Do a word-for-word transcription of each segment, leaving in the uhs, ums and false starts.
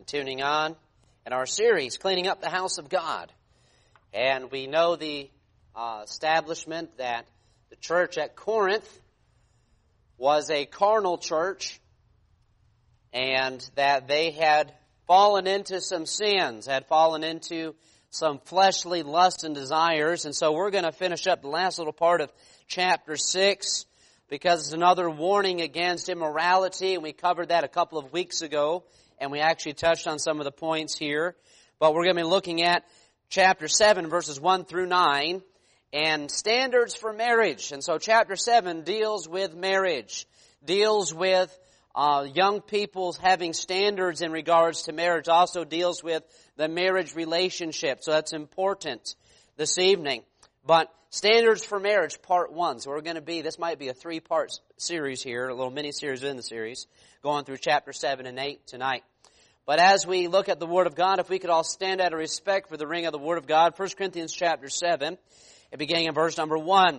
Continuing on in our series, Cleaning Up the House of God. And we know the uh, establishment that the church at Corinth was a carnal church, and that they had fallen into some sins, had fallen into some fleshly lusts and desires. And so we're going to finish up the last little part of chapter six, because it's another warning against immorality, and we covered that a couple of weeks ago, and we actually touched on some of the points here. But we're going to be looking at chapter seven, verses one through nine, and standards for marriage. And so chapter seven deals with marriage, deals with uh, young people's having standards in regards to marriage, also deals with the marriage relationship. So that's important this evening. But standards for marriage, part one. So we're going to be, this might be a three-part series here, a little mini-series within the series, going through chapter seven and eight tonight. But as we look at the Word of God, if we could all stand out of respect for the ring of the Word of God, First Corinthians chapter seven, and beginning in verse number one.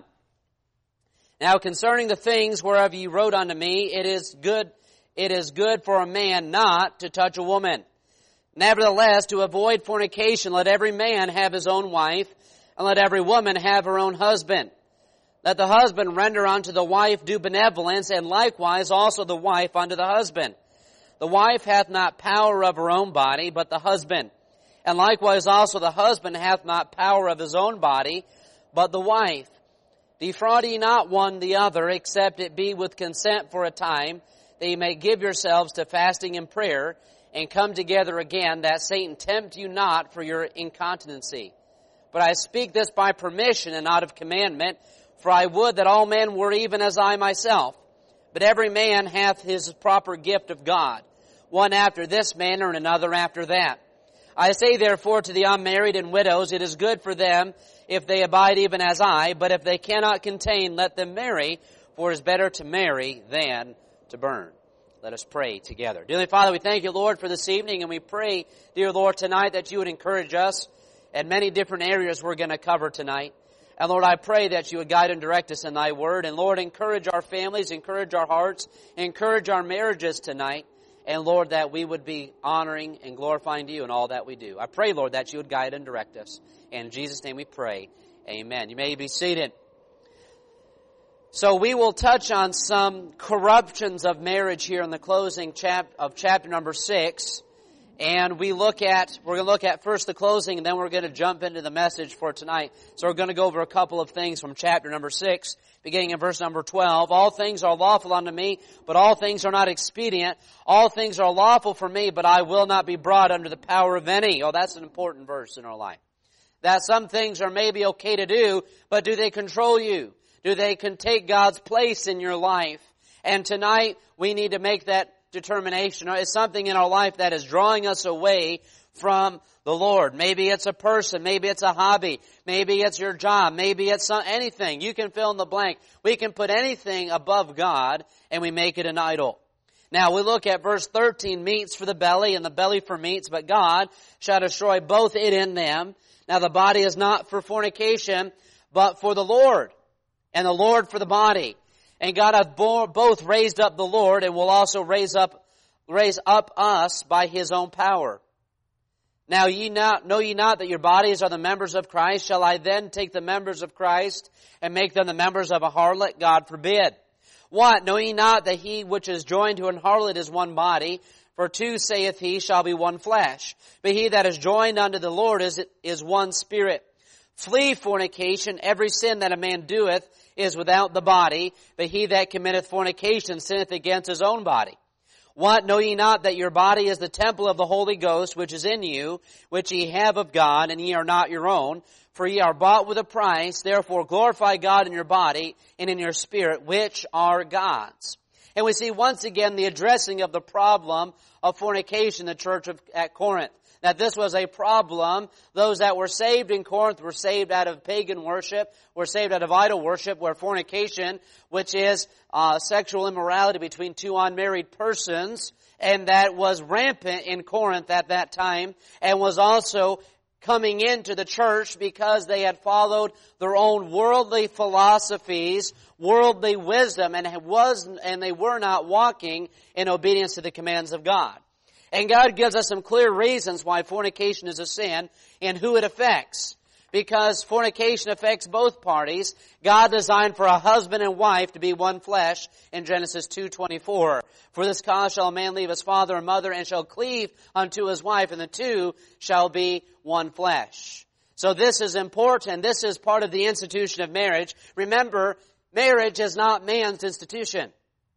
Now concerning the things whereof ye wrote unto me, it is good, it is good for a man not to touch a woman. Nevertheless, to avoid fornication, let every man have his own wife, and let every woman have her own husband. Let the husband render unto the wife due benevolence, and likewise also the wife unto the husband. The wife hath not power of her own body, but the husband. And likewise also the husband hath not power of his own body, but the wife. Defraud ye not one the other, except it be with consent for a time, that ye may give yourselves to fasting and prayer, and come together again, that Satan tempt you not for your incontinency. But I speak this by permission and not of commandment, for I would that all men were even as I myself. But every man hath his proper gift of God, one after this manner and another after that. I say therefore to the unmarried and widows, it is good for them if they abide even as I, but if they cannot contain, let them marry, for it is better to marry than to burn. Let us pray together. Dearly Father, we thank you, Lord, for this evening, and we pray, dear Lord, tonight that you would encourage us in many different areas we're going to cover tonight. And Lord, I pray that you would guide and direct us in thy word. And Lord, encourage our families, encourage our hearts, encourage our marriages tonight. And Lord, that we would be honoring and glorifying to you in all that we do. I pray, Lord, that you would guide and direct us. And in Jesus' name we pray. Amen. You may be seated. So we will touch on some corruptions of marriage here in the closing chap- of chapter number six. And we look at, we're going to look at first the closing, and then we're going to jump into the message for tonight. So we're going to go over a couple of things from chapter number six, beginning in verse number twelve. All things are lawful unto me, but all things are not expedient. All things are lawful for me, but I will not be brought under the power of any. Oh, that's an important verse in our life. That some things are maybe okay to do, but do they control you? Do they can take God's place in your life? And tonight, we need to make that determination. It's something in our life that is drawing us away from the Lord. Maybe it's a person. Maybe it's a hobby. Maybe it's your job. Maybe it's some, anything. You can fill in the blank. We can put anything above God and we make it an idol. Now we look at verse thirteen, meats for the belly and the belly for meats, but God shall destroy both it and them. Now the body is not for fornication, but for the Lord, and the Lord for the body. And God hath both raised up the Lord, and will also raise up, raise up us by his own power. Now ye not, know ye not that your bodies are the members of Christ? Shall I then take the members of Christ and make them the members of a harlot? God forbid. What? Know ye not that he which is joined to an harlot is one body? For two, saith he, shall be one flesh. But he that is joined unto the Lord is, is one spirit. Flee fornication. Every sin that a man doeth is without the body, but he that committeth fornication sinneth against his own body. What? Know ye not that your body is the temple of the Holy Ghost, which is in you, which ye have of God, and ye are not your own? For ye are bought with a price. Therefore glorify God in your body and in your spirit, which are God's. And we see once again the addressing of the problem of fornication in the church of, at Corinth. That this was a problem. Those that were saved in Corinth were saved out of pagan worship, were saved out of idol worship, where fornication, which is uh, sexual immorality between two unmarried persons, and that was rampant in Corinth at that time, and was also coming into the church because they had followed their own worldly philosophies, worldly wisdom, and was and they were not walking in obedience to the commands of God. And God gives us some clear reasons why fornication is a sin and who it affects. Because fornication affects both parties. God designed for a husband and wife to be one flesh in Genesis two twenty-four. For this cause shall a man leave his father and mother and shall cleave unto his wife, and the two shall be one flesh. So this is important. This is part of the institution of marriage. Remember, marriage is not man's institution.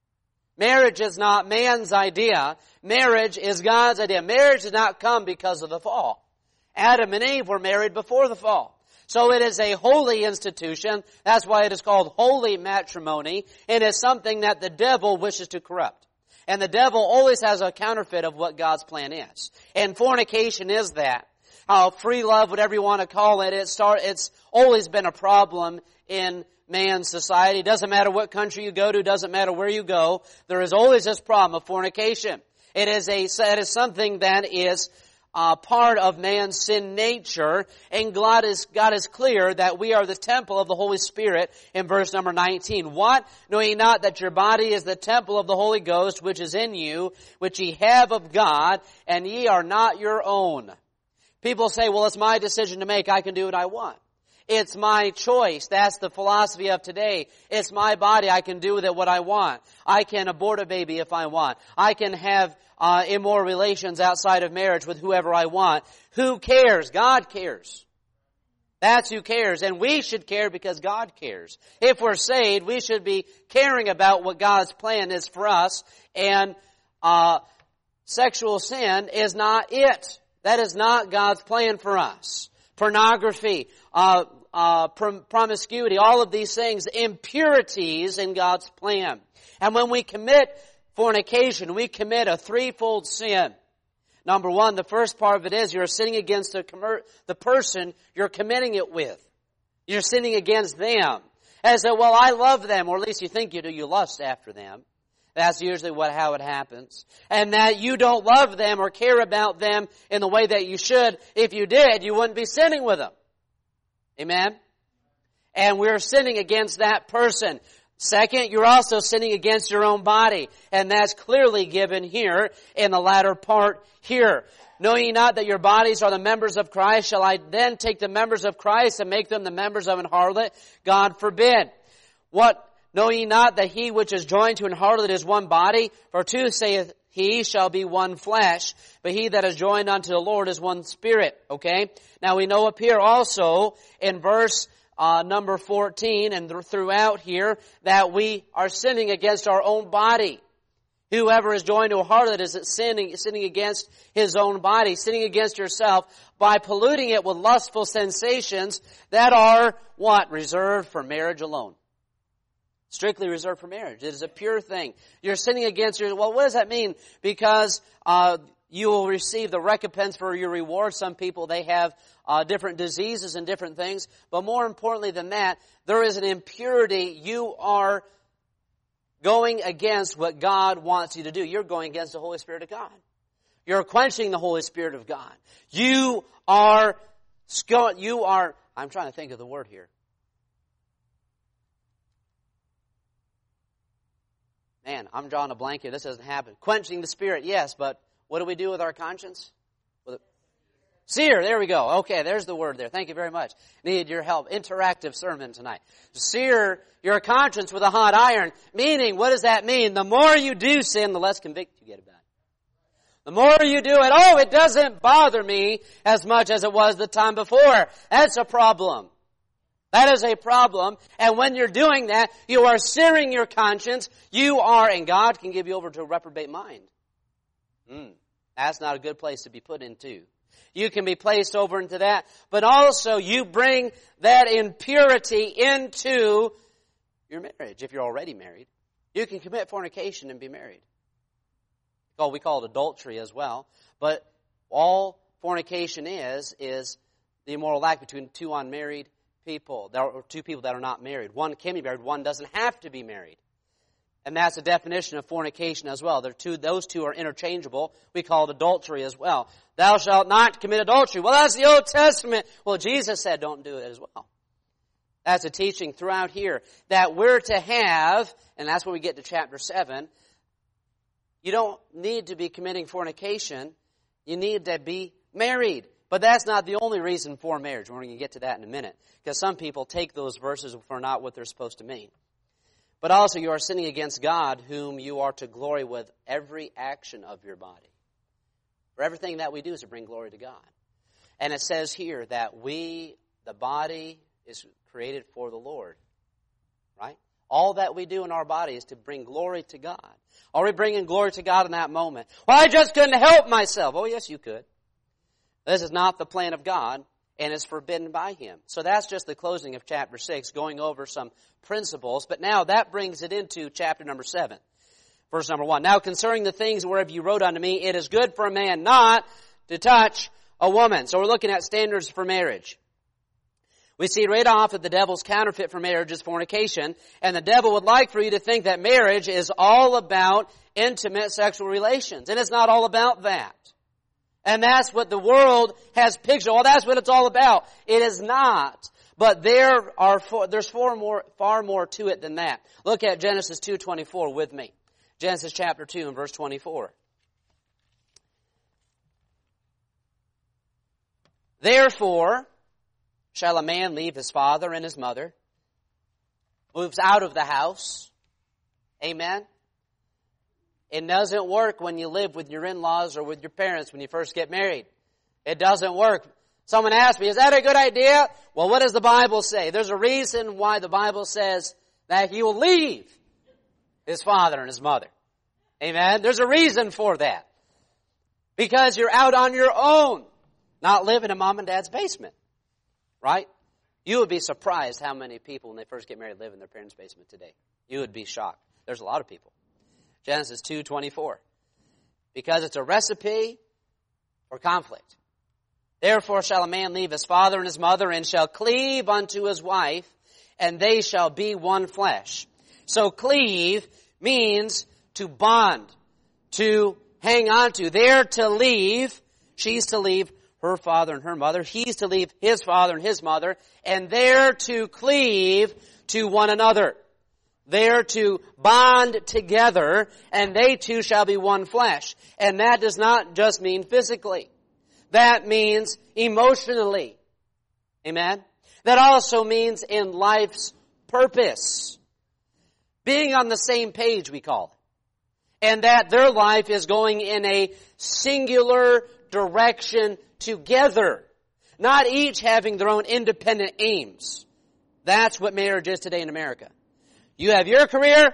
Marriage is not man's idea. Marriage is God's idea. Marriage did not come because of the fall. Adam and Eve were married before the fall. So it is a holy institution. That's why it is called holy matrimony. It is something that the devil wishes to corrupt. And the devil always has a counterfeit of what God's plan is. And fornication is that. Uh, free love, whatever you want to call it, it start, it's always been a problem in man's society. Doesn't matter what country you go to, doesn't matter where you go, there is always this problem of fornication. It is a, it is something that is Uh, part of man's sin nature, and God is, God is clear that we are the temple of the Holy Spirit in verse number nineteen. What? Know ye not that your body is the temple of the Holy Ghost, which is in you, which ye have of God, and ye are not your own. People say, well, it's my decision to make. I can do what I want. It's my choice. That's the philosophy of today. It's my body. I can do with it what I want. I can abort a baby if I want. I can have uh, immoral relations outside of marriage with whoever I want. Who cares? God cares. That's who cares. And we should care because God cares. If we're saved, we should be caring about what God's plan is for us. And uh, sexual sin is not it. That is not God's plan for us. Pornography, uh, uh, prom- promiscuity, all of these things, impurities in God's plan. And when we commit fornication, we commit a threefold sin. Number one, the first part of it is you're sinning against the, commer- the person you're committing it with. You're sinning against them. And so, well, I love them, or at least you think you do, you lust after them. That's usually what how it happens. And that you don't love them or care about them in the way that you should. If you did, you wouldn't be sinning with them. Amen? And we're sinning against that person. Second, you're also sinning against your own body. And that's clearly given here in the latter part here. Know ye not that your bodies are the members of Christ? Shall I then take the members of Christ and make them the members of an harlot? God forbid. What? Know ye not that he which is joined to an harlot is one body? For two, saith he, shall be one flesh. But he that is joined unto the Lord is one spirit. Okay? Now we know up here also in verse uh, number fourteen and th- throughout here that we are sinning against our own body. Whoever is joined to a harlot is sinning, sinning against his own body, sinning against yourself by polluting it with lustful sensations that are what? Reserved for marriage alone. Strictly reserved for marriage. It is a pure thing. You're sinning against your... Well, what does that mean? Because uh, you will receive the recompense for your reward. Some people, they have uh, different diseases and different things. But more importantly than that, there is an impurity. You are going against what God wants you to do. You're going against the Holy Spirit of God. You're quenching the Holy Spirit of God. You are... You are... I'm trying to think of the word here. Man, I'm drawing a blank here. This doesn't happen. Quenching the Spirit, yes, but what do we do with our conscience? With it? Sear, there we go. Okay, there's the word there. Thank you very much. Needed your help. Interactive sermon tonight. Sear your conscience with a hot iron. Meaning, what does that mean? The more you do sin, the less convicted you get about it. The more you do it, oh, it doesn't bother me as much as it was the time before. That's a problem. That is a problem. And when you're doing that, you are searing your conscience. You are, and God can give you over to a reprobate mind. Mm, that's not a good place to be put into. You can be placed over into that. But also, you bring that impurity into your marriage, if you're already married. You can commit fornication and be married. Oh, we call it adultery as well. But all fornication is, is the immoral act between two unmarried people. There are two people that are not married. One can be married, one doesn't have to be married. And that's a definition of fornication as well. They're two, those two are interchangeable. We call it adultery as well. Thou shalt not commit adultery. Well, that's the Old Testament. Well, Jesus said don't do it as well. That's a teaching throughout here that we're to have, and that's when we get to chapter seven, you don't need to be committing fornication. You need to be married. But that's not the only reason for marriage. We're going to get to that in a minute. Because some people take those verses for not what they're supposed to mean. But also you are sinning against God, whom you are to glory with every action of your body. For everything that we do is to bring glory to God. And it says here that we, the body, is created for the Lord. Right? All that we do in our body is to bring glory to God. Are we bringing glory to God in that moment? Well, I just couldn't help myself. Oh, yes, you could. This is not the plan of God, and is forbidden by Him. So that's just the closing of chapter six, going over some principles. But now that brings it into chapter number seven. Verse number one. Now concerning the things whereof you wrote unto me, it is good for a man not to touch a woman. So we're looking at standards for marriage. We see right off that the devil's counterfeit for marriage is fornication. And the devil would like for you to think that marriage is all about intimate sexual relations. And it's not all about that. And that's what the world has pictured. Well, that's what it's all about. It is not. But there are four, there's far more, far more to it than that. Look at Genesis two twenty-four with me. Genesis chapter two and verse twenty-four. Therefore shall a man leave his father and his mother, moves out of the house. Amen. It doesn't work when you live with your in-laws or with your parents when you first get married. It doesn't work. Someone asked me, is that a good idea? Well, what does the Bible say? There's a reason why the Bible says that he will leave his father and his mother. Amen? There's a reason for that. Because you're out on your own, not living in mom and dad's basement. Right? You would be surprised how many people, when they first get married, live in their parents' basement today. You would be shocked. There's a lot of people. Genesis two twenty-four. Because it's a recipe for conflict. Therefore shall a man leave his father and his mother, and shall cleave unto his wife, and they shall be one flesh. So cleave means to bond, to hang on to. They're to leave. She's to leave her father and her mother. He's to leave his father and his mother. And they're to cleave to one another. They're to bond together, and they two shall be one flesh. And that does not just mean physically. That means emotionally. Amen? That also means in life's purpose. Being on the same page, we call it. And that their life is going in a singular direction together. Not each having their own independent aims. That's what marriage is today in America. You have your career,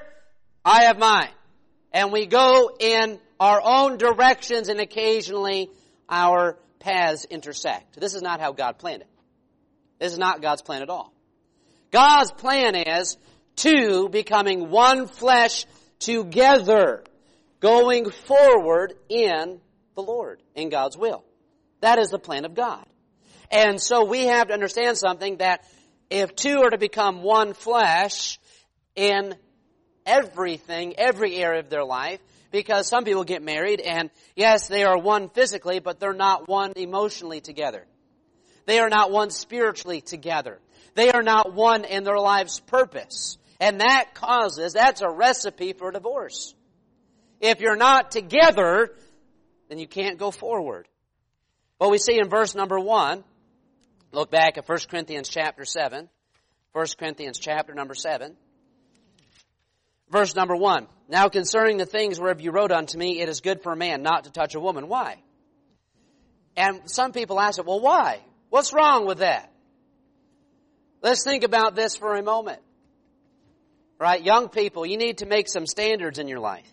I have mine. And we go in our own directions, and occasionally our paths intersect. This is not how God planned it. This is not God's plan at all. God's plan is two becoming one flesh together, going forward in the Lord, in God's will. That is the plan of God. And so we have to understand something, that if two are to become one flesh in everything, every area of their life, because some people get married and yes, they are one physically, but they're not one emotionally together. They are not one spiritually together. They are not one in their life's purpose. And that causes, that's a recipe for divorce. If you're not together, then you can't go forward. Well, we see in verse number one, look back at First Corinthians chapter seven. First Corinthians chapter number seven. Verse number one. Now concerning the things whereof you wrote unto me, it is good for a man not to touch a woman. Why? And some people ask it, well, why? What's wrong with that? Let's think about this for a moment. Right? Young people, you need to make some standards in your life.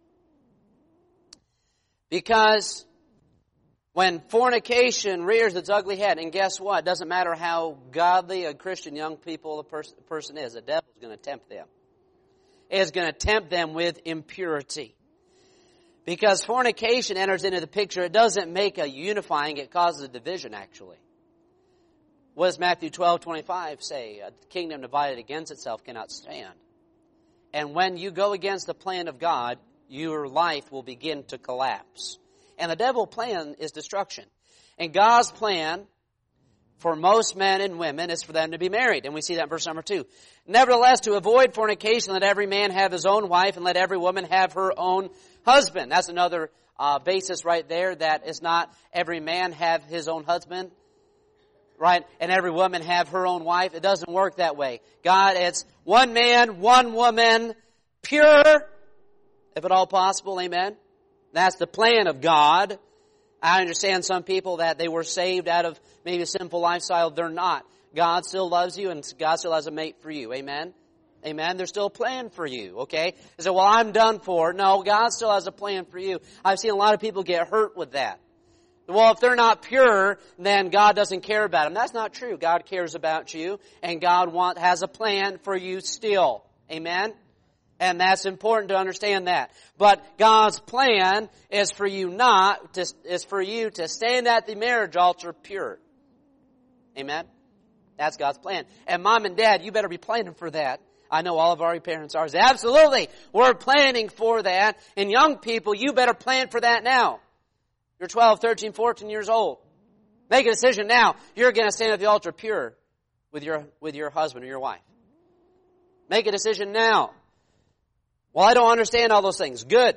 Because when fornication rears its ugly head, and guess what? It doesn't matter how godly a Christian young people a pers- person is, the devil is going to tempt them. It is going to tempt them with impurity. Because fornication enters into the picture, it doesn't make a unifying, it causes a division actually. What does Matthew twelve twenty-five say? A kingdom divided against itself cannot stand. And when you go against the plan of God, your life will begin to collapse. And the devil's plan is destruction. And God's plan for most men and women is for them to be married. And we see that in verse number two. Nevertheless, to avoid fornication, let every man have his own wife, and let every woman have her own husband. That's another uh, basis right there, that it's not every man have his own husband, right? And every woman have her own wife. It doesn't work that way. God, it's one man, one woman, pure, if at all possible, amen? That's the plan of God. I understand some people that they were saved out of maybe a sinful lifestyle. They're not. God still loves you, and God still has a mate for you. Amen? Amen? There's still a plan for you, okay? You say, well, I'm done for. No, God still has a plan for you. I've seen a lot of people get hurt with that. Well, if they're not pure, then God doesn't care about them. That's not true. God cares about you, and God want, has a plan for you still. Amen? And that's important to understand that. But God's plan is for you not to, is for you to stand at the marriage altar pure. Amen? That's God's plan. And mom and dad, you better be planning for that. I know all of our parents are. Absolutely. We're planning for that. And young people, you better plan for that now. You're twelve, thirteen, fourteen years old. Make a decision now. You're going to stand at the altar pure with your, with your husband or your wife. Make a decision now. Well, I don't understand all those things. Good.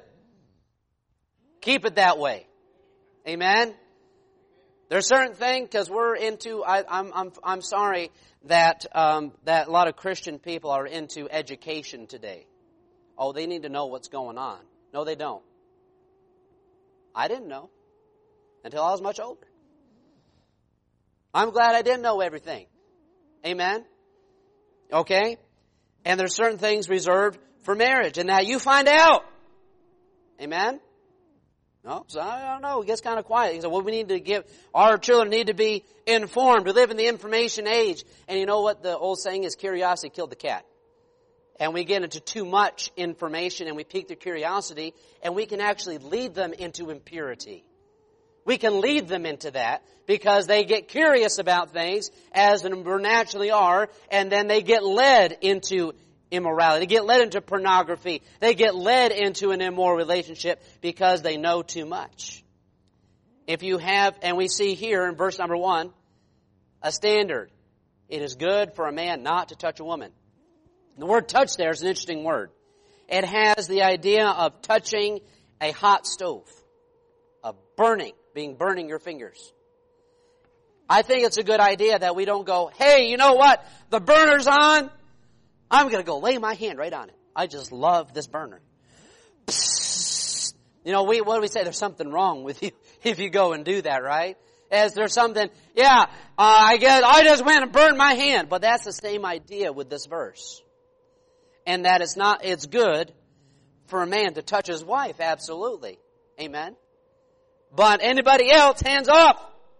Keep it that way. Amen? There's certain things, because we're into, I, I'm, I'm, I'm sorry that, um, that a lot of Christian people are into education today. Oh, they need to know what's going on. No, they don't. I didn't know until I was much older. I'm glad I didn't know everything. Amen? Okay? And there's certain things reserved for marriage, and now you find out. Amen? No, so I don't know. It gets kind of quiet. So, well, we need to give, our children need to be informed. We live in the information age. And you know what the old saying is? Curiosity killed the cat. And we get into too much information, and we pique their curiosity, and we can actually lead them into impurity. We can lead them into that because they get curious about things, as they naturally are, and then they get led into immorality. They get led into pornography. They get led into an immoral relationship because they know too much. If you have, and we see here in verse number one, a standard. It is good for a man not to touch a woman. The word touch there is an interesting word. It has the idea of touching a hot stove, of burning, being burning your fingers. I think it's a good idea that we don't go, hey, you know what? The burner's on. I'm going to go lay my hand right on it. I just love this burner. Psst. You know, we, what do we say? There's something wrong with you if you go and do that, right? As there's something, yeah, uh, I guess I just went and burned my hand. But that's the same idea with this verse. And that it's not, it's good for a man to touch his wife, absolutely. Amen? But anybody else, hands off.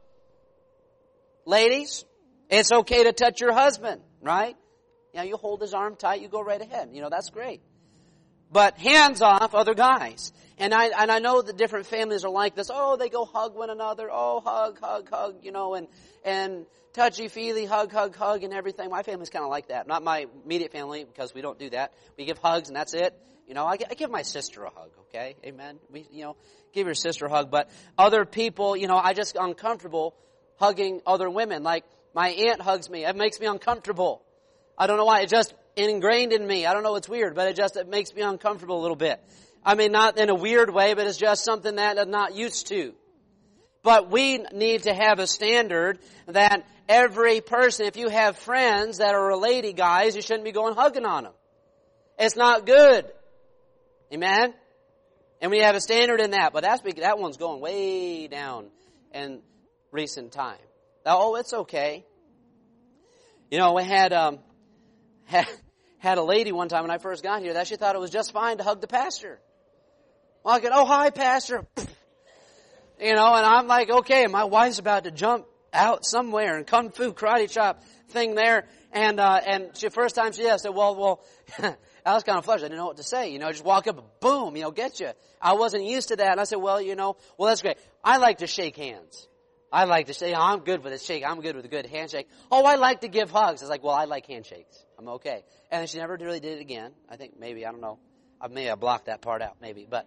Ladies, it's okay to touch your husband, right? You know, you hold his arm tight, you go right ahead. You know, that's great. But hands off other guys. And I and I know the different families are like this. Oh, they go hug one another. Oh, hug, hug, hug, you know, and and touchy-feely, hug, hug, hug, and everything. My family's kind of like that. Not my immediate family, because we don't do that. We give hugs, and that's it. You know, I, I give my sister a hug, okay? Amen? We, you know, give your sister a hug. But other people, you know, I just uncomfortable hugging other women. Like, my aunt hugs me. It makes me uncomfortable. I don't know why. It's just ingrained in me. I don't know. It's weird, but it just it makes me uncomfortable a little bit. I mean, not in a weird way, but it's just something that I'm not used to. But we need to have a standard that every person, if you have friends that are lady guys, you shouldn't be going hugging on them. It's not good. Amen? And we have a standard in that, but that's that one's going way down in recent time. Now, oh, it's okay. You know, we had um had, had a lady one time when I first got here that she thought it was just fine to hug the pastor. Well, I go, oh, hi, pastor. You know, and I'm like, okay, my wife's about to jump out somewhere and kung fu karate chop thing there. And, uh, and she, first time she did, I said, well, well, I was kind of flushed. I didn't know what to say. You know, just walk up and boom, you know, get you. I wasn't used to that. And I said, well, you know, well, that's great. I like to shake hands. I like to say, oh, I'm good with a shake. I'm good with a good handshake. Oh, I like to give hugs. I was like, well, I like handshakes. I'm okay. And then she never really did it again. I think maybe, I don't know. I may have blocked that part out, maybe. But,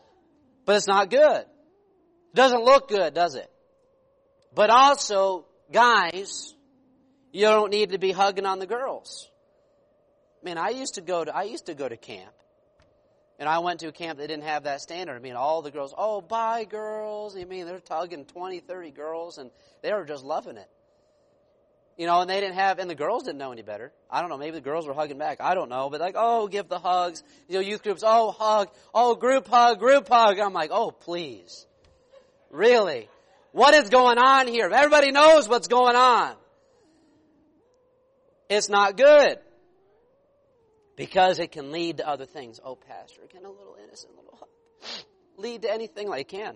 but it's not good. It doesn't look good, does it? But also, Guys, you don't need to be hugging on the girls. Man, I used to go to I used to go to camp. And I went to a camp that didn't have that standard. I mean, all the girls, oh, bye, girls. I mean, they're tugging twenty, thirty girls, and they were just loving it. You know, and they didn't have, and the girls didn't know any better. I don't know, maybe the girls were hugging back. I don't know. But like, oh, give the hugs. You know, youth groups, oh, hug. Oh, group hug, group hug. I'm like, oh, please. Really? What is going on here? Everybody knows what's going on. It's not good. Because it can lead to other things. Oh, Pastor, can a little innocent little hug lead to anything like it can?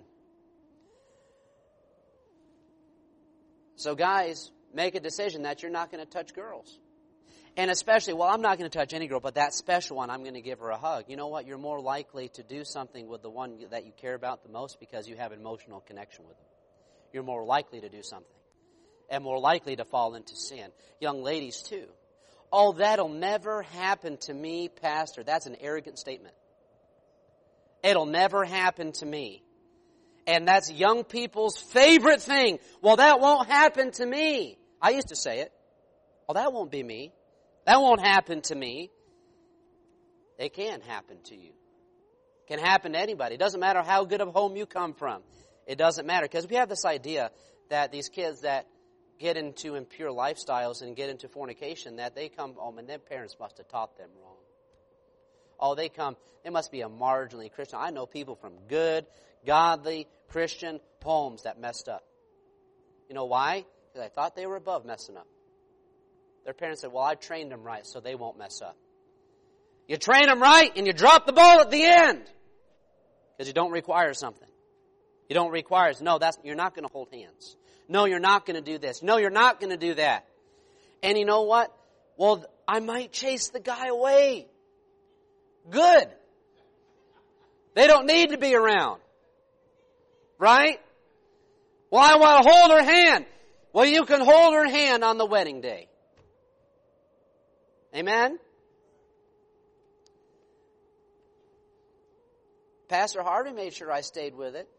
So guys, make a decision that you're not going to touch girls. And especially, well, I'm not going to touch any girl, but that special one, I'm going to give her a hug. You know what? You're more likely to do something with the one that you care about the most because you have an emotional connection with them. You're more likely to do something. And more likely to fall into sin. Young ladies, too. Oh, that'll never happen to me, Pastor. That's an arrogant statement. It'll never happen to me. And that's young people's favorite thing. Well, that won't happen to me. I used to say it. Well, that won't be me. That won't happen to me. It can happen to you. It can happen to anybody. It doesn't matter how good of a home you come from. It doesn't matter. Because we have this idea that these kids that get into impure lifestyles and get into fornication, that they come home and their parents must have taught them wrong. Oh, they come, they must be a marginally Christian. I know people from good, godly, Christian homes that messed up. You know why? Because I thought they were above messing up. Their parents said, well, I trained them right so they won't mess up. You train them right and you drop the ball at the end. Because you don't require something. You don't require, no, that's, you're not going to hold hands. No, you're not going to do this. No, you're not going to do that. And you know what? Well, I might chase the guy away. Good. They don't need to be around. Right? Well, I want to hold her hand. Well, you can hold her hand on the wedding day. Amen? Pastor Harvey made sure I stayed with it.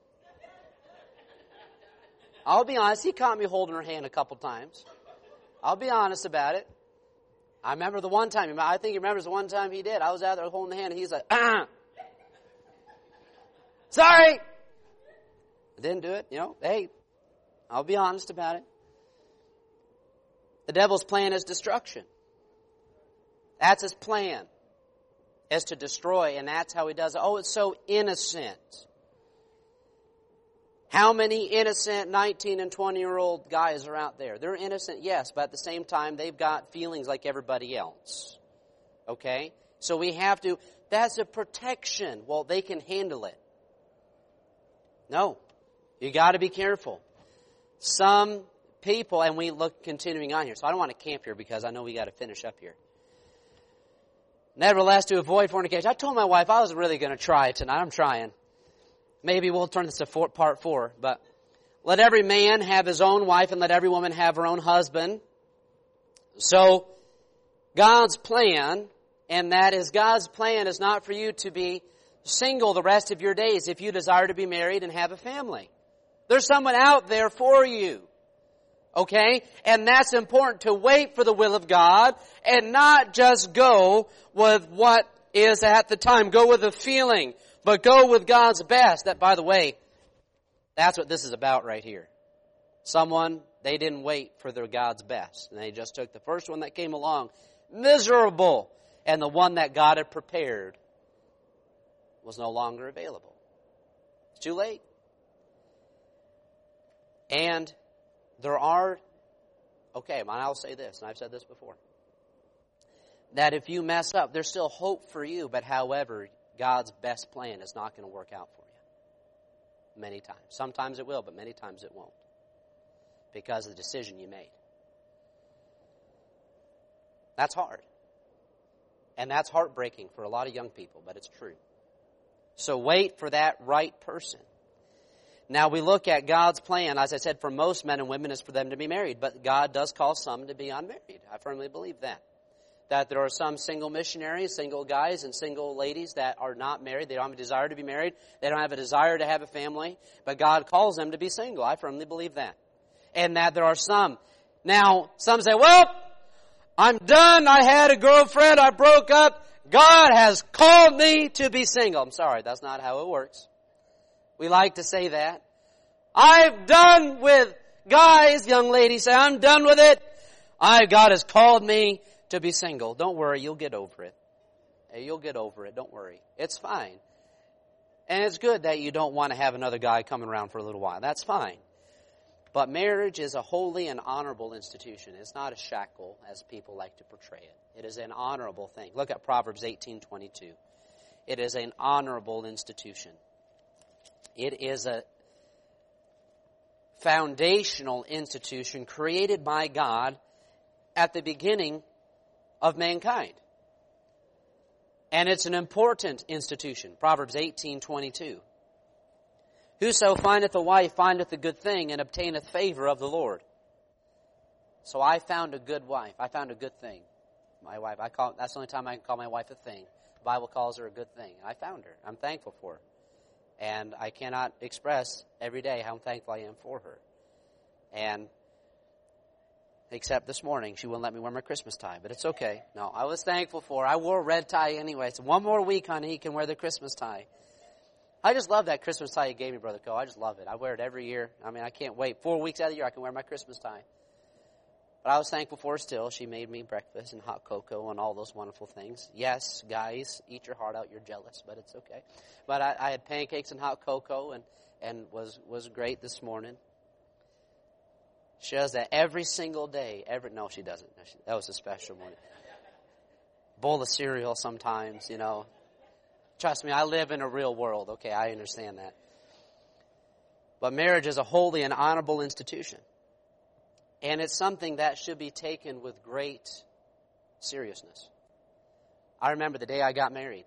I'll be honest, he caught me holding her hand a couple times. I'll be honest about it. I remember the one time, I think he remembers the one time he did. I was out there holding the hand and he's like, ah, sorry. I didn't do it, you know. Hey, I'll be honest about it. The devil's plan is destruction. That's his plan, is to destroy, and that's how he does it. Oh, it's so innocent. How many innocent nineteen and twenty-year-old guys are out there? They're innocent, yes, but at the same time, they've got feelings like everybody else. Okay? So we have to, that's a protection. Well, they can handle it. No. You got to be careful. Some people, and we look continuing on here, so I don't want to camp here because I know we got to finish up here. Nevertheless, to avoid fornication. I told my wife I was really going to try it tonight. I'm trying. Maybe we'll turn this to four, part four. But let every man have his own wife and let every woman have her own husband. So God's plan, and that is God's plan is not for you to be single the rest of your days if you desire to be married and have a family. There's someone out there for you. Okay? And that's important, to wait for the will of God and not just go with what is at the time. Go with a feeling. But go with God's best. That, by the way, that's what this is about right here. Someone, they didn't wait for their God's best. And they just took the first one that came along. Miserable. And the one that God had prepared was no longer available. It's too late. And there are, okay, I'll say this, and I've said this before, that if you mess up, there's still hope for you, but however, God's best plan is not going to work out for you. Many times. Sometimes it will, but many times it won't. Because of the decision you made. That's hard. And that's heartbreaking for a lot of young people, but it's true. So wait for that right person. Now we look at God's plan, as I said, for most men and women is for them to be married, but God does call some to be unmarried. I firmly believe that. That there are some single missionaries, single guys and single ladies that are not married. They don't have a desire to be married. They don't have a desire to have a family. But God calls them to be single. I firmly believe that. And that there are some. Now, some say, well, I'm done. I had a girlfriend. I broke up. God has called me to be single. I'm sorry, that's not how it works. We like to say that. I'm done with guys, young ladies say, I'm done with it. I, God has called me to be single. Don't worry, you'll get over it. Hey, you'll get over it. Don't worry. It's fine. And it's good that you don't want to have another guy coming around for a little while. That's fine. But marriage is a holy and honorable institution. It's not a shackle, as people like to portray it. It is an honorable thing. Look at Proverbs eighteen twenty-two. It is an honorable institution. It is a foundational institution created by God at the beginning of mankind. And it's an important institution. Proverbs eighteen twenty-two. Whoso findeth a wife findeth a good thing and obtaineth favor of the Lord. So I found a good wife. I found a good thing. My wife, I call, that's the only time I can call my wife a thing. The Bible calls her a good thing. I found her. I'm thankful for her. And I cannot express every day how thankful I am for her. And except this morning, she wouldn't let me wear my Christmas tie, but it's okay. No, I was thankful for her. I wore a red tie anyway. So one more week, honey, he can wear the Christmas tie. I just love that Christmas tie you gave me, Brother Co. I just love it. I wear it every year. I mean, I can't wait. Four weeks out of the year, I can wear my Christmas tie. But I was thankful for her still. She made me breakfast and hot cocoa and all those wonderful things. Yes, guys, eat your heart out. You're jealous, but it's okay. But I, I had pancakes and hot cocoa and, and was, was great this morning. She does that every single day. Every No, she doesn't. That was a special morning. Bowl of cereal sometimes, you know. Trust me, I live in a real world. Okay, I understand that. But marriage is a holy and honorable institution. And it's something that should be taken with great seriousness. I remember the day I got married.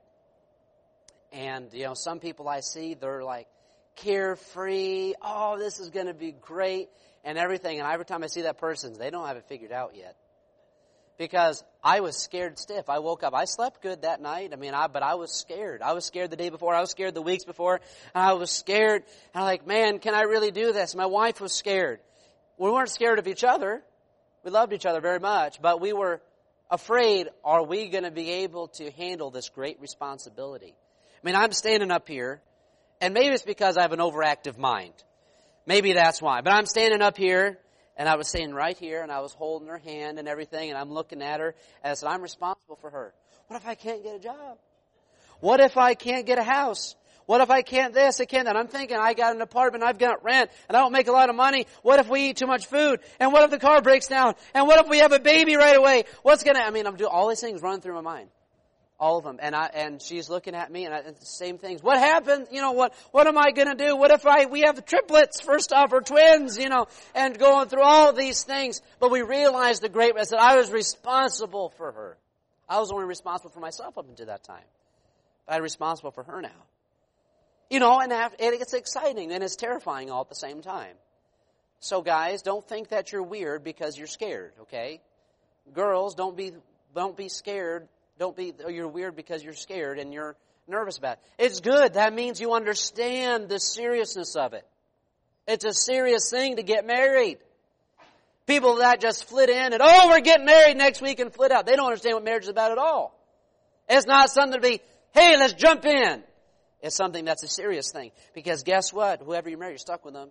And, you know, some people I see, they're like carefree. Oh, this is going to be great and everything. And every time I see that person, they don't have it figured out yet. Because I was scared stiff. I woke up. I slept good that night. I mean, I, but I was scared. I was scared the day before. I was scared the weeks before. And I was scared. And I'm like, man, can I really do this? My wife was scared. We weren't scared of each other. We loved each other very much. But we were afraid, are we going to be able to handle this great responsibility? I mean, I'm standing up here. And maybe it's because I have an overactive mind. Maybe that's why. But I'm standing up here. And I was sitting right here, and I was holding her hand and everything, and I'm looking at her, and I said, I'm responsible for her. What if I can't get a job? What if I can't get a house? What if I can't this, I can't that? I'm thinking, I got an apartment, I've got rent, and I don't make a lot of money. What if we eat too much food? And what if the car breaks down? And what if we have a baby right away? What's going to, I mean, I'm doing all these things running through my mind. All of them. And I, and she's looking at me and, I, and the same things. What happened? You know, what, what am I going to do? What if I, we have triplets first off, or twins, you know, and going through all of these things. But we realized the greatness that I was responsible for her. I was only responsible for myself up until that time. But I'm responsible for her now. You know, and it's exciting and it's terrifying all at the same time. So guys, don't think that you're weird because you're scared, okay? Girls, don't be, don't be scared. Don't be, you're weird because you're scared and you're nervous about it. It's good. That means you understand the seriousness of it. It's a serious thing to get married. People that just flit in and, oh, we're getting married next week and flit out. They don't understand what marriage is about at all. It's not something to be, hey, let's jump in. It's something that's a serious thing. Because guess what? Whoever you marry, you're stuck with them.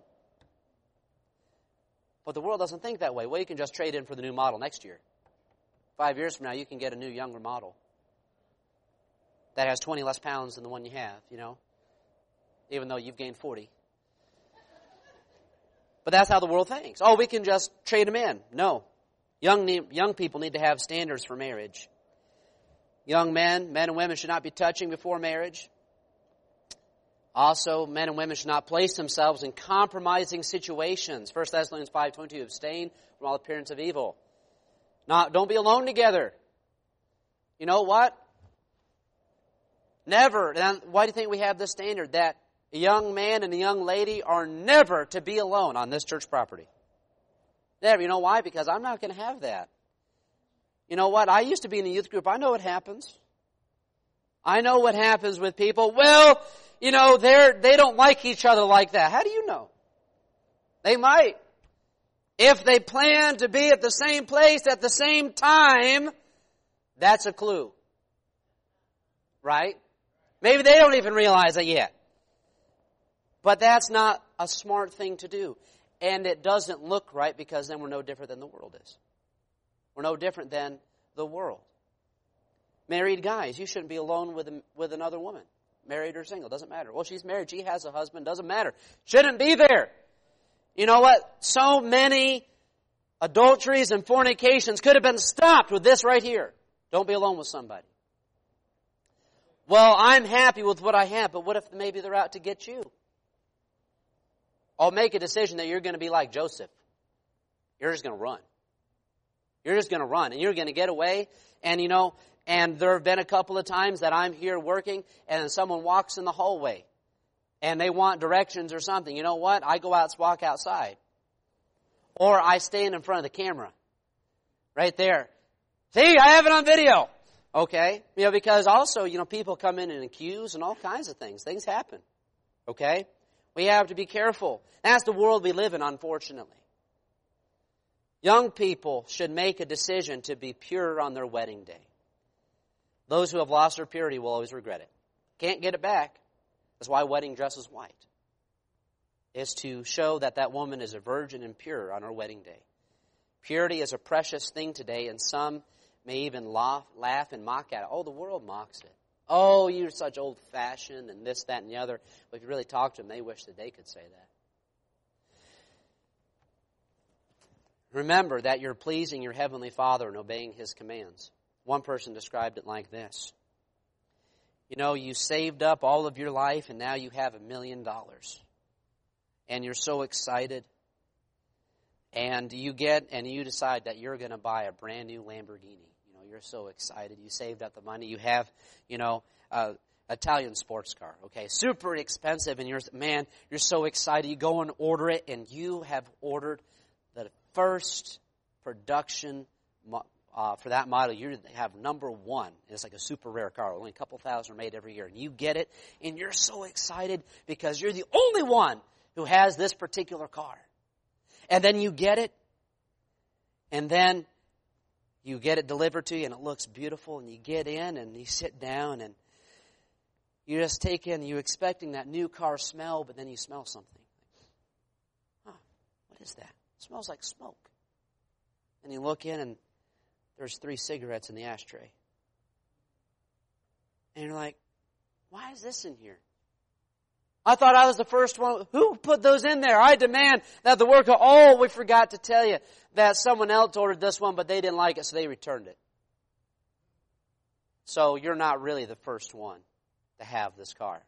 But the world doesn't think that way. Well, you can just trade in for the new model next year. Five years from now, you can get a new, younger model that has twenty less pounds than the one you have, you know, even though you've gained forty. But that's how the world thinks. Oh, we can just trade them in. No. Young, young people need to have standards for marriage. Young men, men and women should not be touching before marriage. Also, men and women should not place themselves in compromising situations. First Thessalonians five twenty-two, abstain from all appearance of evil. Not, don't be alone together. You know what? Never. And why do you think we have this standard? That a young man and a young lady are never to be alone on this church property. Never. You know why? Because I'm not going to have that. You know what? I used to be in a youth group. I know what happens. I know what happens with people. Well, you know, they're, they don't like each other like that. How do you know? They might. If they plan to be at the same place at the same time, that's a clue. Right? Maybe they don't even realize it yet. But that's not a smart thing to do. And it doesn't look right because then we're no different than the world is. We're no different than the world. Married guys, you shouldn't be alone with with another woman. Married or single, doesn't matter. Well, she's married, she has a husband, doesn't matter. Shouldn't be there. You know what? So many adulteries and fornications could have been stopped with this right here. Don't be alone with somebody. Well, I'm happy with what I have, but what if maybe they're out to get you? I'll make a decision that you're going to be like Joseph. You're just going to run. You're just going to run, and you're going to get away. And, you know, and there have been a couple of times that I'm here working, and someone walks in the hallway, and they want directions or something. You know what? I go out, walk outside. Or I stand in front of the camera. Right there. See, I have it on video. Okay? You know, because also, you know, people come in and accuse and all kinds of things. Things happen. Okay? We have to be careful. That's the world we live in, unfortunately. Young people should make a decision to be pure on their wedding day. Those who have lost their purity will always regret it. Can't get it back. That's why wedding dress is white. Is to show that that woman is a virgin and pure on her wedding day. Purity is a precious thing today, and some may even laugh, laugh and mock at it. Oh, the world mocks it. Oh, you're such old-fashioned and this, that, and the other. But if you really talk to them, they wish that they could say that. Remember that you're pleasing your Heavenly Father and obeying His commands. One person described it like this. You know, you saved up all of your life and now you have a million dollars. And you're so excited. And you get, and you decide that you're going to buy a brand new Lamborghini. You know, you're so excited. You saved up the money. You have, you know, a Italian sports car. Okay, super expensive. And you're, man, you're so excited. You go and order it, and you have ordered the first production uh, for that model. You have number one. It's like a super rare car. Only a couple thousand are made every year. And you get it, and you're so excited because you're the only one who has this particular car. And then you get it, and then you get it delivered to you, and it looks beautiful, and you get in, and you sit down, and you just take in, you're expecting that new car smell, but then you smell something. Huh, what is that? It smells like smoke. And you look in, and there's three cigarettes in the ashtray. And you're like, why is this in here? I thought I was the first one. Who put those in there? I demand that the worker, oh, we forgot to tell you that someone else ordered this one, but they didn't like it, so they returned it. So you're not really the first one to have this car.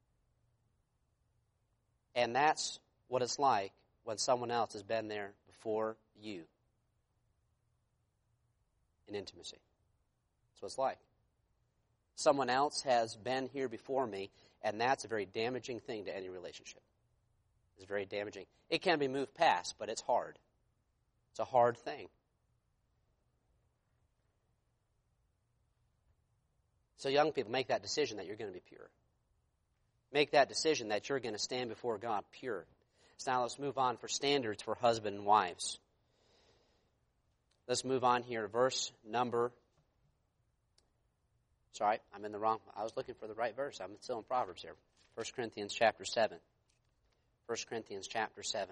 And that's what it's like when someone else has been there before you in intimacy. That's what it's like. Someone else has been here before me, and that's a very damaging thing to any relationship. It's very damaging. It can be moved past, but it's hard. It's a hard thing. So young people, make that decision that you're going to be pure. Make that decision that you're going to stand before God pure. So now let's move on for standards for husband and wives. Let's move on here to verse number Sorry, I'm in the wrong. I was looking for the right verse. I'm still in Proverbs here. First Corinthians chapter seven. First Corinthians chapter seven.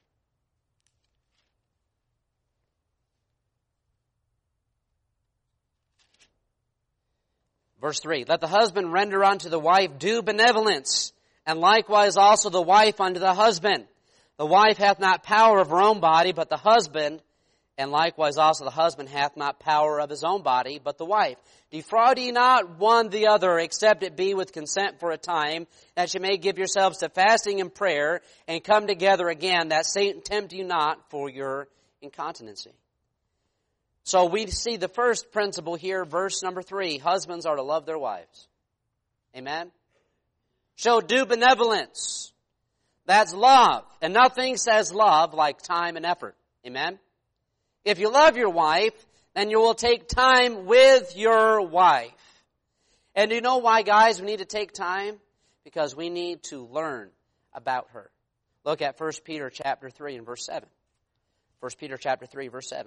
Verse three. Let the husband render unto the wife due benevolence, and likewise also the wife unto the husband. The wife hath not power of her own body, but the husband, and likewise also the husband hath not power of his own body, but the wife. Defraud ye not one the other, except it be with consent for a time, that ye may give yourselves to fasting and prayer, and come together again, that Satan tempt you not for your incontinency. So we see the first principle here, verse number three. Husbands are to love their wives. Amen? Show due benevolence. That's love. And nothing says love like time and effort. Amen? If you love your wife, then you will take time with your wife. And do you know why, guys, we need to take time? Because we need to learn about her. Look at First Peter chapter three and verse seven. First Peter chapter three, verse seven.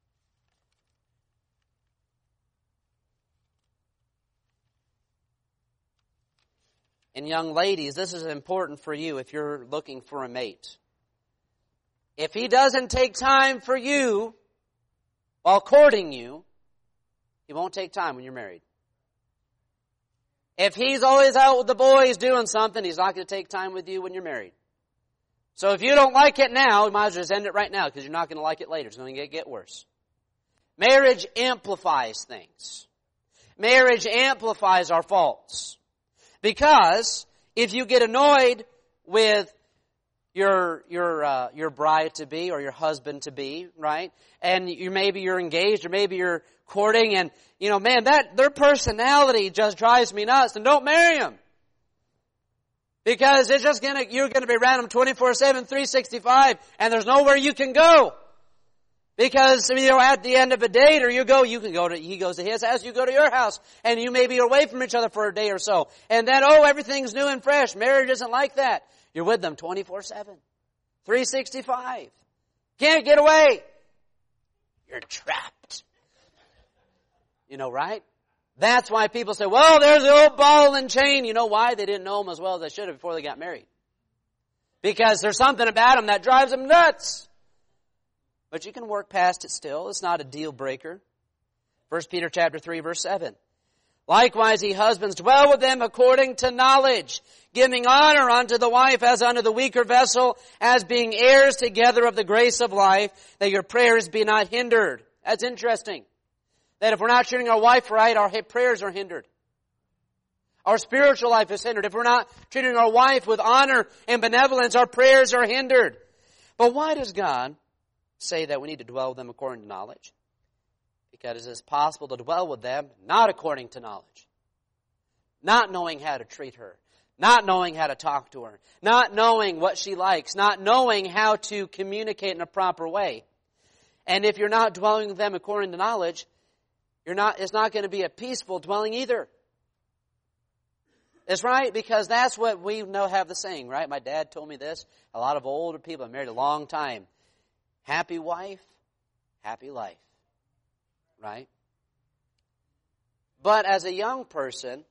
And young ladies, this is important for you if you're looking for a mate. If he doesn't take time for you while courting you, he won't take time when you're married. If he's always out with the boys doing something, he's not going to take time with you when you're married. So if you don't like it now, you might as well just end it right now because you're not going to like it later. It's going to get, get worse. Marriage amplifies things. Marriage amplifies our faults. Because if you get annoyed with your your uh, your bride to be or your husband to be, right? And you maybe you're engaged or maybe you're courting, and you know, man, that their personality just drives me nuts. And don't marry them, because it's just gonna you're gonna be around them twenty-four seven, three sixty-five, and there's nowhere you can go. Because, you know, at the end of a date, or you go, you can go to, he goes to his house, you go to your house, and you may be away from each other for a day or so. And then, oh, everything's new and fresh. Marriage isn't like that. You're with them twenty-four seven, three sixty-five. Can't get away. You're trapped. You know, right? That's why people say, well, there's the old ball and chain. You know why? They didn't know him as well as they should have before they got married. Because there's something about him that drives them nuts. But you can work past it still. It's not a deal breaker. First Peter chapter three, verse seven. Likewise, ye husbands, dwell with them according to knowledge, giving honor unto the wife as unto the weaker vessel, as being heirs together of the grace of life, that your prayers be not hindered. That's interesting. That if we're not treating our wife right, our prayers are hindered. Our spiritual life is hindered. If we're not treating our wife with honor and benevolence, our prayers are hindered. But why does God say that we need to dwell with them according to knowledge? Because it's possible to dwell with them not according to knowledge. Not knowing how to treat her. Not knowing how to talk to her. Not knowing what she likes. Not knowing how to communicate in a proper way. And if you're not dwelling with them according to knowledge, you're not, it's not going to be a peaceful dwelling either. It's right, because that's what we know have the saying, right? My dad told me this. A lot of older people have married a long time. Happy wife, happy life. Right? But as a young person,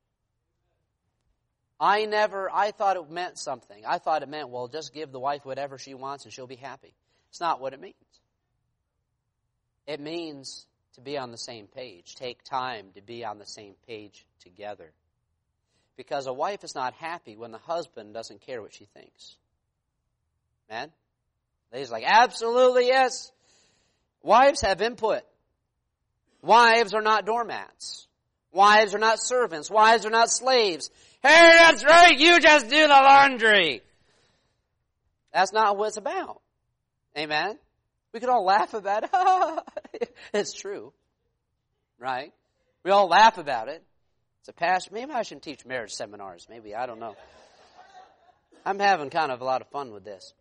I never, I thought it meant something. I thought it meant, well, just give the wife whatever she wants and she'll be happy. It's not what it means. It means to be on the same page. Take time to be on the same page together. Because a wife is not happy when the husband doesn't care what she thinks. Man? He's like, absolutely yes. Wives have input. Wives are not doormats. Wives are not servants. Wives are not slaves. Hey, that's right, you just do the laundry. That's not what it's about. Amen? We could all laugh about it. It's true. Right? We all laugh about it. It's a passion. Maybe I shouldn't teach marriage seminars. Maybe, I don't know. I'm having kind of a lot of fun with this.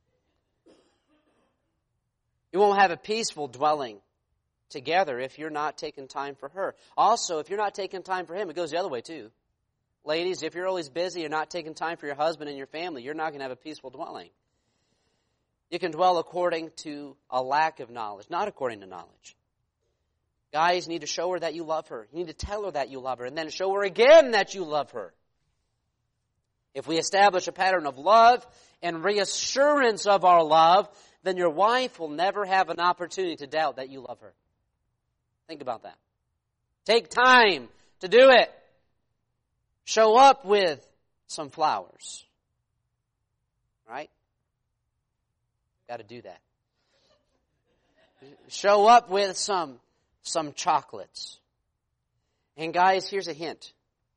You won't have a peaceful dwelling together if you're not taking time for her. Also, if you're not taking time for him, it goes the other way too. Ladies, if you're always busy, you're not taking time for your husband and your family, you're not going to have a peaceful dwelling. You can dwell according to a lack of knowledge, not according to knowledge. Guys, you need to show her that you love her. You need to tell her that you love her, and then show her again that you love her. If we establish a pattern of love and reassurance of our love, then your wife will never have an opportunity to doubt that you love her. Think about that. Take time to do it. Show up with some flowers. Right? Got to do that. Show up with some, some chocolates. And guys, here's a hint.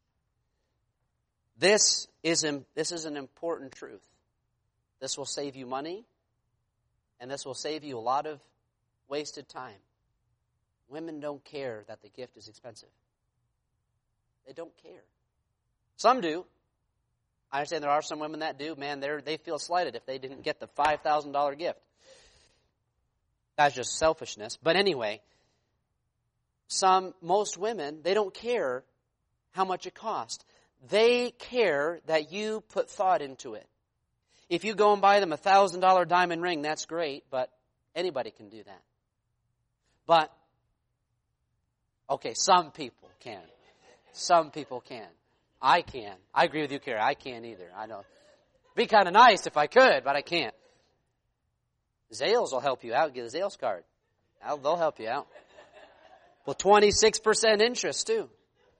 This is, this is an important truth. This will save you money. And this will save you a lot of wasted time. Women don't care that the gift is expensive. They don't care. Some do. I understand there are some women that do. Man, they they feel slighted if they didn't get the five thousand dollars gift. That's just selfishness. But anyway, some, most women, they don't care how much it costs. They care that you put thought into it. If you go and buy them a one thousand dollars diamond ring, that's great, but Anybody can do that. But, okay, some people can. Some people can. I can. I agree with you, Carrie. I can't either. I know. It'd be kind of nice if I could, but I can't. Zales will help you out. Get a Zales card. They'll help you out. Well, twenty-six percent interest, too.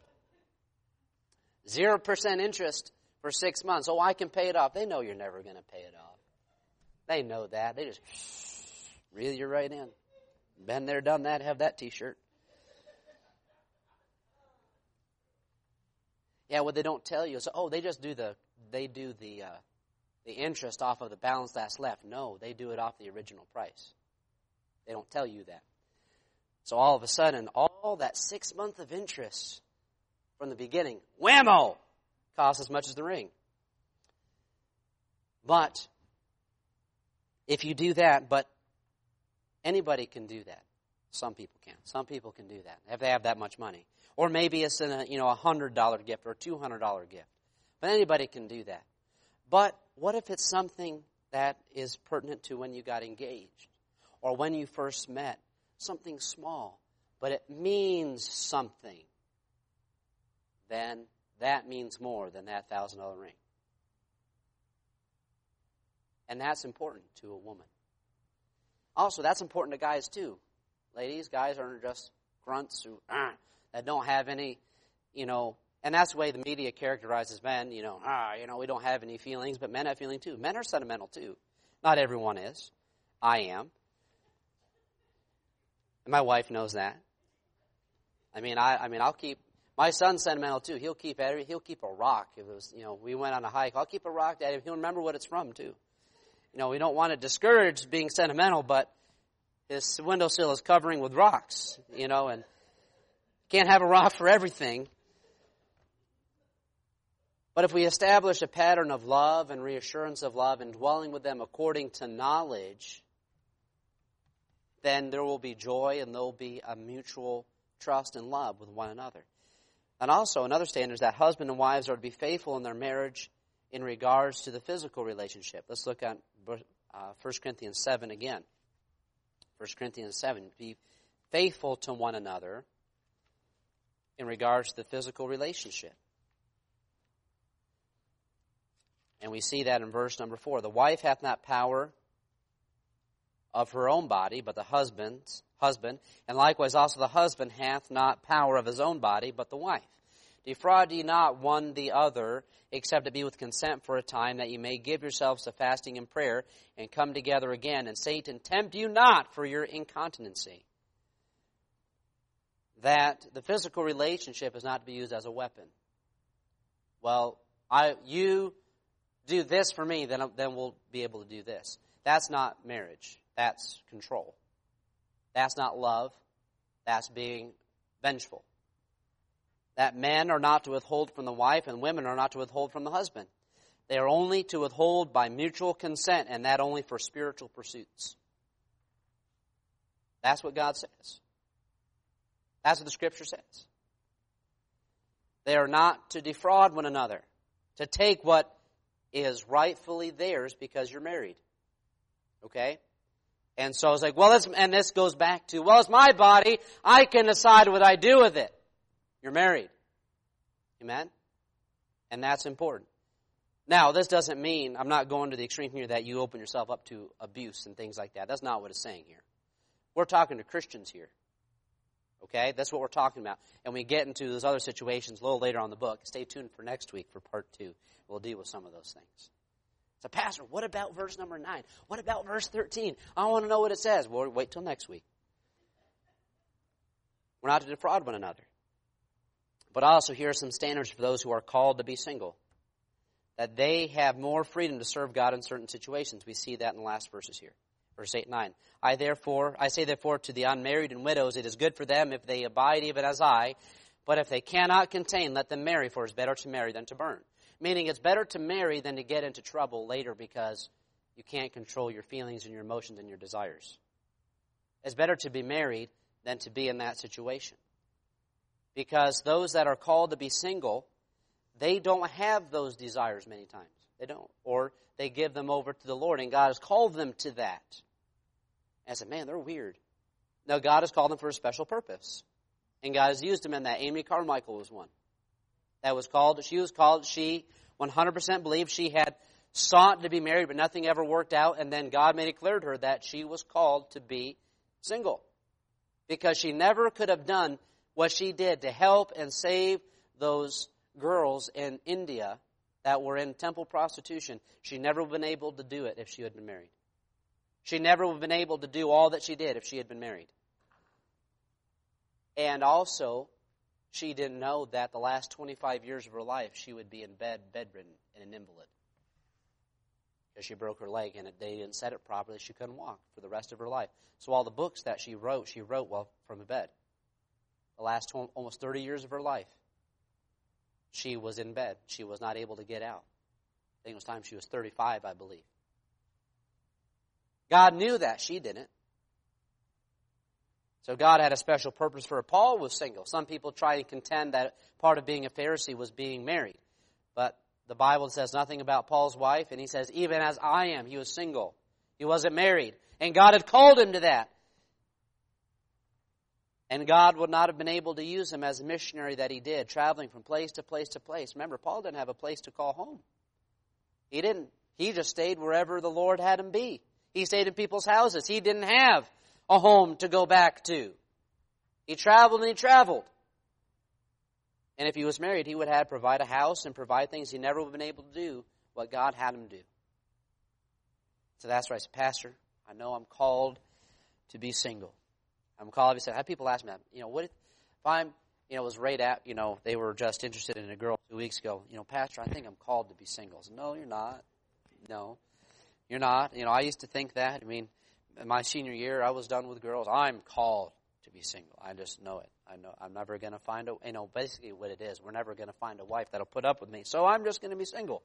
zero percent interest for six months. Oh, I can pay it off. They know you're never going to pay it off. They know that. They just reel you right in. Been there, done that, have that t-shirt. Yeah, what they don't tell you is, oh, they just do the, they do the, uh, the interest off of the balance that's left. No, they do it off the original price. They don't tell you that. So all of a sudden, all that six months of interest from the beginning, whammo, costs as much as the ring. But if you do that, but anybody can do that. Some people can. Some people can do that if they have that much money. Or maybe it's in a, you know, a one hundred dollars gift or a two hundred dollars gift. But anybody can do that. But what if it's something that is pertinent to when you got engaged or when you first met? Something small, but it means something. Then that means more than that one thousand dollars ring. And that's important to a woman. Also, that's important to guys too. Ladies, guys aren't just grunts who ah, that don't have any, you know, and that's the way the media characterizes men, you know, ah, you know, we don't have any feelings, but men have feelings too. Men are sentimental too. Not everyone is. I am. And my wife knows that. I mean, I, I mean, I'll keep, my son's sentimental too. He'll keep every, he'll keep a rock. If it was, you know, we went on a hike, I'll keep a rock, Daddy. He'll remember what it's from too. You know, we don't want to discourage being sentimental, but his windowsill is covering with rocks, you know, and can't have a rock for everything. But if we establish a pattern of love and reassurance of love and dwelling with them according to knowledge, then there will be joy and there will be a mutual trust and love with one another. And also, another standard is that husband and wives are to be faithful in their marriage in regards to the physical relationship. Let's look at uh, First Corinthians seven again. First Corinthians seven, be faithful to one another in regards to the physical relationship. And we see that in verse number four. The wife hath not power of her own body, but the husband's husband, and likewise also the husband hath not power of his own body, but the wife. Defraud ye not one the other, except it be with consent for a time, that ye may give yourselves to fasting and prayer, and come together again, and Satan tempt you not for your incontinency. That the physical relationship is not to be used as a weapon. Well, I you do this for me, then, then we'll be able to do this. That's not marriage. That's control. That's not love. That's being vengeful. That men are not to withhold from the wife and women are not to withhold from the husband. They are only to withhold by mutual consent, and that only for spiritual pursuits. That's what God says. That's what the Scripture says. They are not to defraud one another, to take what is rightfully theirs because you're married. Okay? And so it's like, well, it's, and this goes back to, well, it's my body. I can decide what I do with it. You're married. Amen? And that's important. Now, this doesn't mean, I'm not going to the extreme here that you open yourself up to abuse and things like that. That's not what it's saying here. We're talking to Christians here. Okay? That's what we're talking about. And we get into those other situations a little later on in the book. Stay tuned for next week for part two. We'll deal with some of those things. So, Pastor, what about verse number nine? What about verse thirteen? I want to know what it says. Well, wait till next week. We're not to defraud one another. But also, here are some standards for those who are called to be single. That they have more freedom to serve God in certain situations. We see that in the last verses here. Verse eight and nine. I therefore, I say therefore to the unmarried and widows, it is good for them if they abide even as I. But if they cannot contain, let them marry, for it is better to marry than to burn. Meaning it's better to marry than to get into trouble later because you can't control your feelings and your emotions and your desires. It's better to be married than to be in that situation. Because those that are called to be single, they don't have those desires many times. They don't. Or they give them over to the Lord, and God has called them to that. And I said, man, they're weird. No, God has called them for a special purpose. And God has used them in that. Amy Carmichael was one. That was called, she was called, she one hundred percent believed she had sought to be married, but nothing ever worked out. And then God made it clear to her that she was called to be single. Because she never could have done what she did to help and save those girls in India that were in temple prostitution. She never would have been able to do it if she had been married. She never would have been able to do all that she did if she had been married. And also, she didn't know that the last twenty-five years of her life she would be in bed, bedridden, and an invalid. Because she broke her leg and they didn't set it properly, she couldn't walk for the rest of her life. So all the books that she wrote, she wrote while from a bed. The last almost thirty years of her life, she was in bed. She was not able to get out. I think it was time she was thirty-five, I believe. God knew that. She didn't. So God had a special purpose for her. Paul was single. Some people try and contend that part of being a Pharisee was being married. But the Bible says nothing about Paul's wife, and he says, even as I am, he was single. He wasn't married. And God had called him to that. And God would not have been able to use him as a missionary that he did, traveling from place to place to place. Remember, Paul didn't have a place to call home. He didn't. He just stayed wherever the Lord had him be. He stayed in people's houses. He didn't have a home to go back to. He traveled and he traveled. And if he was married, he would have to provide a house and provide things. He never would have been able to do what God had him do. So that's why I said, Pastor, I know I'm called to be single. I'm called to be single. I have people ask me, you know, what if, if I'm, you know, was right at, you know, they were just interested in a girl two weeks ago. You know, Pastor, I think I'm called to be single. I said, no, you're not. No, you're not. You know, I used to think that. I mean, in my senior year, I was done with girls. I'm called to be single. I just know it. I know I'm never going to find a, you know, basically what it is. We're never going to find a wife that'll put up with me. So I'm just going to be single.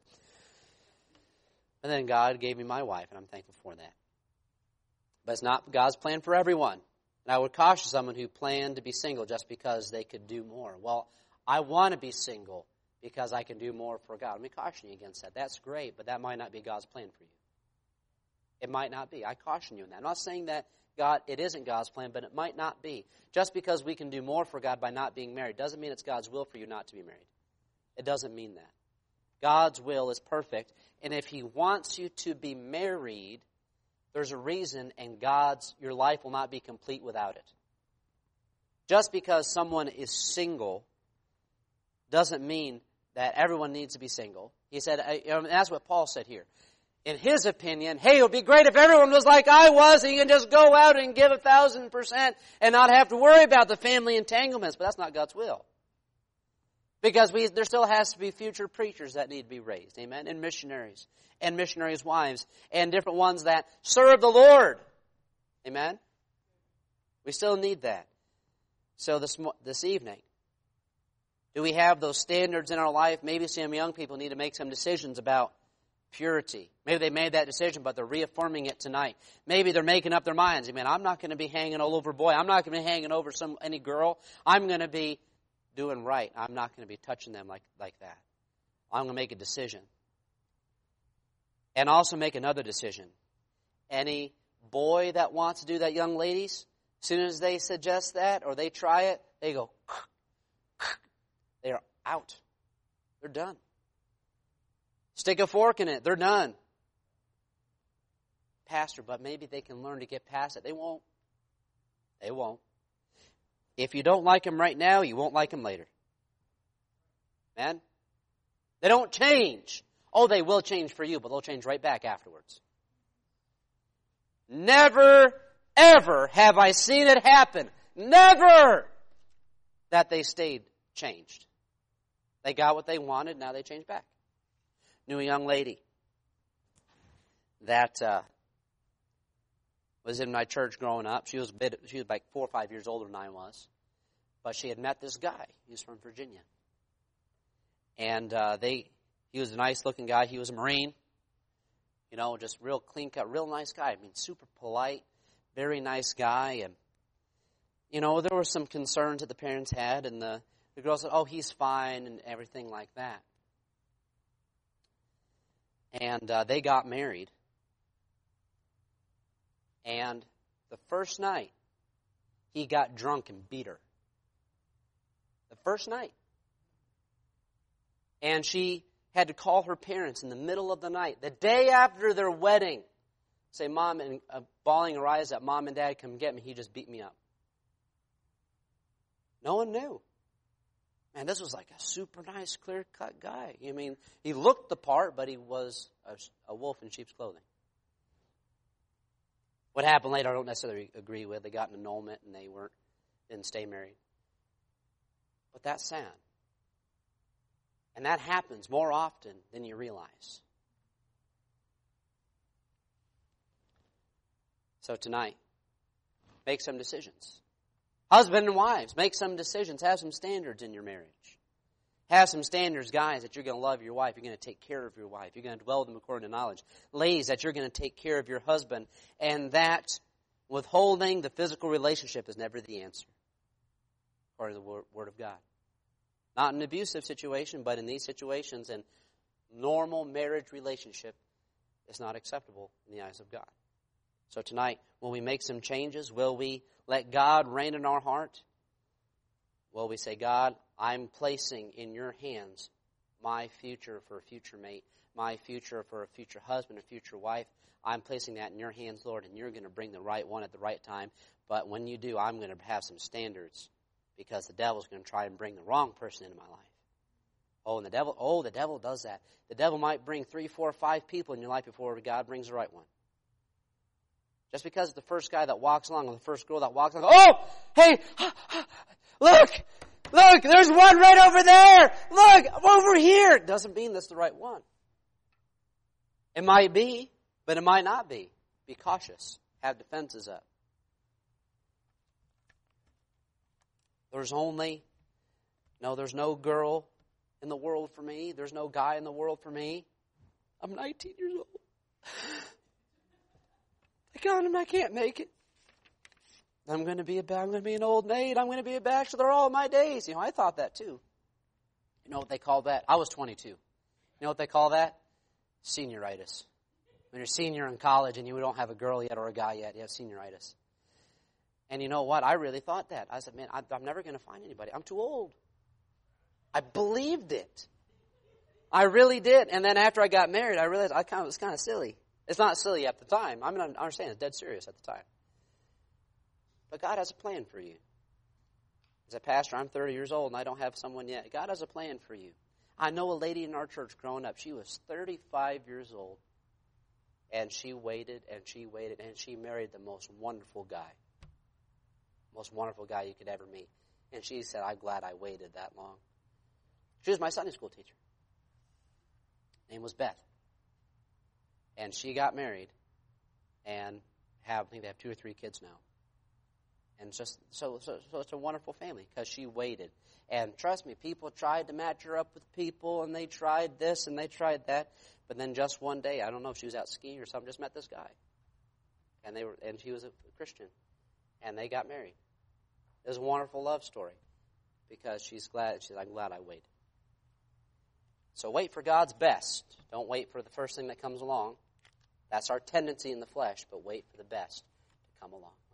And then God gave me my wife, and I'm thankful for that. But it's not God's plan for everyone. And I would caution someone who planned to be single just because they could do more. Well, I want to be single because I can do more for God. Let me caution you against that. That's great, but that might not be God's plan for you. It might not be. I caution you in that. I'm not saying that God, it isn't God's plan, but it might not be. Just because we can do more for God by not being married doesn't mean it's God's will for you not to be married. It doesn't mean that. God's will is perfect, and if He wants you to be married, there's a reason, and God's, your life will not be complete without it. Just because someone is single doesn't mean that everyone needs to be single. He said, and that's what Paul said here. In his opinion, hey, it would be great if everyone was like I was, and you can just go out and give a thousand percent and not have to worry about the family entanglements. But that's not God's will. Because we, there still has to be future preachers that need to be raised, amen, and missionaries, and missionaries' wives, and different ones that serve the Lord, amen. We still need that. So this this evening, do we have those standards in our life? Maybe some young people need to make some decisions about purity. Maybe they made that decision, but they're reaffirming it tonight. Maybe they're making up their minds. I mean, I'm not going to be hanging all over boy. I'm not going to be hanging over some any girl. I'm going to be doing right. I'm not going to be touching them like, like that. I'm going to make a decision. And also make another decision. Any boy that wants to do that, young ladies, as soon as they suggest that or they try it, they go, they're out. They're done. Stick a fork in it. They're done. Pastor, but maybe they can learn to get past it. They won't. They won't. If you don't like them right now, you won't like them later. Man, they don't change. Oh, they will change for you, but they'll change right back afterwards. Never, ever have I seen it happen. Never that they stayed changed. They got what they wanted, now they changed back. Knew a young lady that uh, was in my church growing up. She was a bit, she was like four or five years older than I was, but she had met this guy. He was from Virginia, and uh, they he was a nice looking guy. He was a Marine, you know, just real clean cut, real nice guy. I mean, super polite, very nice guy, and you know, there were some concerns that the parents had, and the the girl said, "Oh, he's fine," and everything like that. And uh, they got married. And the first night, he got drunk and beat her. The first night. And she had to call her parents in the middle of the night, the day after their wedding, say, Mom, and uh, bawling her eyes out, Mom and Dad, come get me. He just beat me up. No one knew. Man, this was like a super nice, clear-cut guy. I mean, he looked the part, but he was a, a wolf in sheep's clothing. What happened later, I don't necessarily agree with. They got an annulment, and they weren't didn't stay married. But that's sad. And that happens more often than you realize. So tonight, make some decisions. Husband and wives, make some decisions. Have some standards in your marriage. Have some standards, guys, that you're going to love your wife. You're going to take care of your wife. You're going to dwell with them according to knowledge. Ladies, that you're going to take care of your husband. And that withholding the physical relationship is never the answer, according to the Word of God. Not in an abusive situation, but in these situations, and normal marriage relationship is not acceptable in the eyes of God. So tonight, will we make some changes? Will we let God reign in our heart? Will we say, God, I'm placing in your hands my future for a future mate, my future for a future husband, a future wife. I'm placing that in your hands, Lord, and you're going to bring the right one at the right time. But when you do, I'm going to have some standards, because the devil's going to try and bring the wrong person into my life. Oh, and the devil, oh, the devil does that. The devil might bring three, four, five people in your life before God brings the right one. Just because the first guy that walks along, or the first girl that walks along, oh, hey, look, look, there's one right over there. Look, over here. Doesn't mean that's the right one. It might be, but it might not be. Be cautious. Have defenses up. There's only, no, there's no girl in the world for me. There's no guy in the world for me. I'm nineteen years old. I can't, I can't make it. I'm going to be a, I'm going to be an old maid. I'm going to be a bachelor all my days. You know, I thought that too. You know what they call that? I was twenty-two. You know what they call that? Senioritis. When you're a senior in college and you don't have a girl yet or a guy yet, you have senioritis. And you know what? I really thought that. I said, man, I'm never going to find anybody. I'm too old. I believed it. I really did. And then after I got married, I realized I kind of, it was kind of silly. It's not silly at the time. I mean, I understand it's dead serious at the time. But God has a plan for you. As a pastor, I'm thirty years old and I don't have someone yet. God has a plan for you. I know a lady in our church growing up. She was thirty-five years old. And she waited and she waited and she married the most wonderful guy. Most wonderful guy you could ever meet. And she said, I'm glad I waited that long. She was my Sunday school teacher. Name was Beth. And she got married and have, I think they have two or three kids now. And just so, so, so it's a wonderful family because she waited. And trust me, people tried to match her up with people, and they tried this and they tried that. But then just one day, I don't know if she was out skiing or something, just met this guy. And they were, and she was a Christian. And they got married. It was a wonderful love story because she's glad. She's I'm glad I waited. So wait for God's best. Don't wait for the first thing that comes along. That's our tendency in the flesh, but wait for the best to come along.